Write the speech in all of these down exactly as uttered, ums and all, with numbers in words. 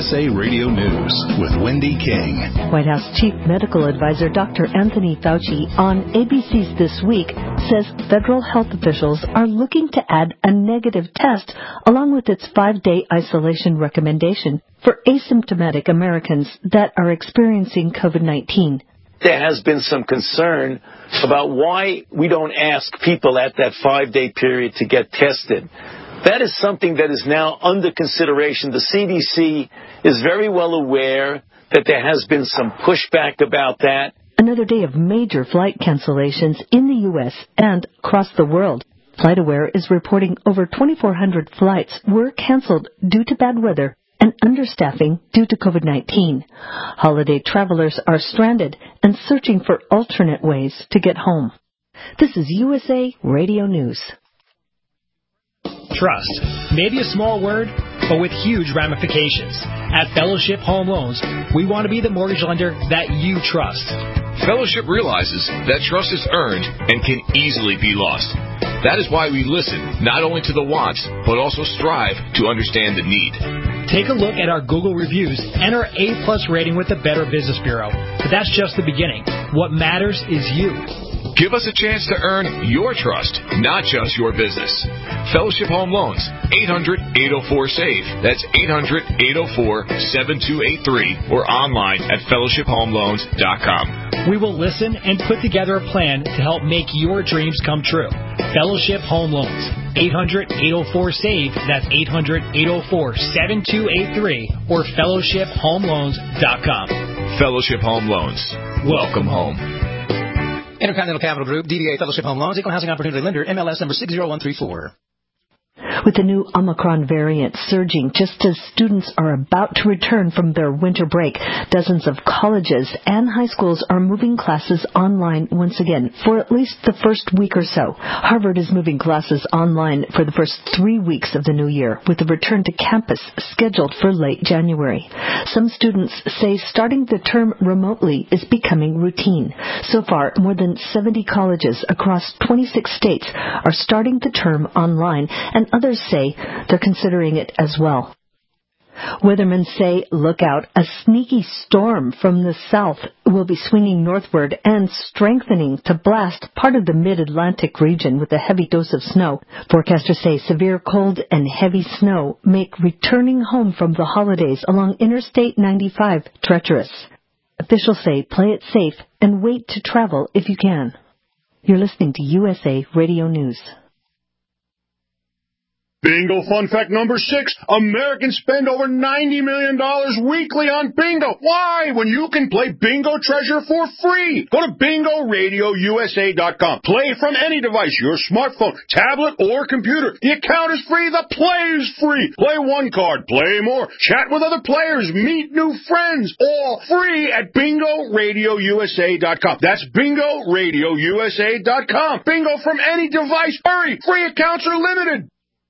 S A Radio News with Wendy King. White House Chief Medical Advisor Doctor Anthony Fauci on A B C's This Week says federal health officials are looking to add a negative test along with its five-day isolation recommendation for asymptomatic Americans that are experiencing COVID nineteen. There has been some concern about why we don't ask people at that five-day period to get tested. That is something that is now under consideration. The C D C is very well aware that there has been some pushback about that. Another day of major flight cancellations in the U S and across the world. FlightAware is reporting over twenty-four hundred flights were canceled due to bad weather and understaffing due to COVID nineteen. Holiday travelers are stranded and searching for alternate ways to get home. This is U S A Radio News. Trust. Maybe a small word, but with huge ramifications. At Fellowship Home Loans, we want to be the mortgage lender that you trust. Fellowship realizes that trust is earned and can easily be lost. That is why we listen not only to the wants, but also strive to understand the need. Take a look at our Google reviews and our A-plus rating with the Better Business Bureau. But that's just the beginning. What matters is you. Give us a chance to earn your trust, not just your business. Fellowship Home Loans, eight hundred, eight oh four, SAVE. That's eight hundred, eight oh four, seven two eight three or online at fellowship home loans dot com. We will listen and put together a plan to help make your dreams come true. Fellowship Home Loans, eight hundred, eight oh four, SAVE. That's eight hundred, eight oh four, seven two eight three or fellowship home loans dot com. Fellowship Home Loans. Welcome home. Intercontinental Capital Group, D B A Fellowship Home Loans, Equal Housing Opportunity Lender, M L S number six zero one three four. With the new Omicron variant surging just as students are about to return from their winter break, dozens of colleges and high schools are moving classes online once again for at least the first week or so. Harvard is moving classes online for the first three weeks of the new year, with a return to campus scheduled for late January. Some students say starting the term remotely is becoming routine. So far, more than seventy colleges across twenty-six states are starting the term online, and others say they're considering it as well. Weathermen say, look out, a sneaky storm from the south will be swinging northward and strengthening to blast part of the mid-Atlantic region with a heavy dose of snow. Forecasters say severe cold and heavy snow make returning home from the holidays along Interstate ninety-five treacherous. Officials say play it safe and wait to travel if you can. You're listening to U S A Radio News. Bingo fun fact number six. Americans spend over ninety million dollars weekly on bingo. Why? When you can play Bingo Treasure for free. Go to bingo radio u s a dot com. Play from any device, your smartphone, tablet, or computer. The account is free. The play is free. Play one card. Play more. Chat with other players. Meet new friends. All free at bingo radio u s a dot com. That's bingo radio u s a dot com. Bingo from any device. Hurry. Free accounts are limited.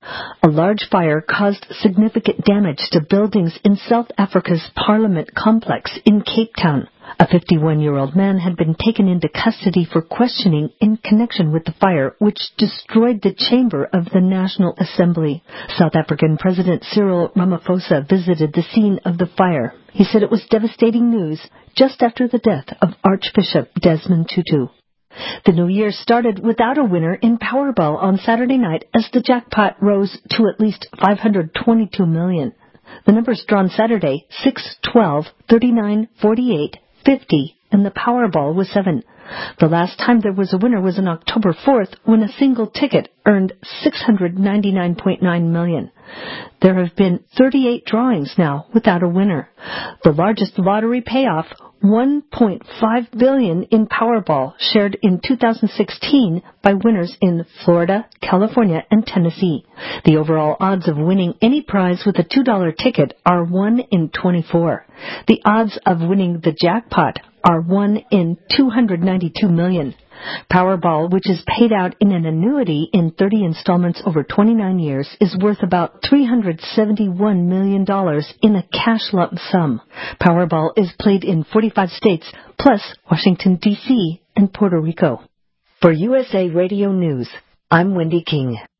A large fire caused significant damage to buildings in South Africa's Parliament complex in Cape Town. A fifty-one-year-old man had been taken into custody for questioning in connection with the fire, which destroyed the chamber of the National Assembly. South African President Cyril Ramaphosa visited the scene of the fire. He said it was devastating news just after the death of Archbishop Desmond Tutu. The new year started without a winner in Powerball on Saturday night as the jackpot rose to at least five hundred twenty-two million dollars. The numbers drawn Saturday, six, twelve, thirty-nine, forty-eight, fifty, and the Powerball was seven. The last time there was a winner was on October fourth when a single ticket earned six hundred ninety-nine point nine million dollars. There have been thirty-eight drawings now without a winner. The largest lottery payoff, one point five billion dollars in Powerball, shared in two thousand sixteen by winners in Florida, California, and Tennessee. The overall odds of winning any prize with a two dollar ticket are one in twenty-four. The odds of winning the jackpot are one in two hundred ninety-two million. Powerball, which is paid out in an annuity in thirty installments over twenty-nine years, is worth about three hundred seventy-one million dollars in a cash lump sum. Powerball is played in forty-five states, plus Washington, D C and Puerto Rico. For U S A Radio News, I'm Wendy King.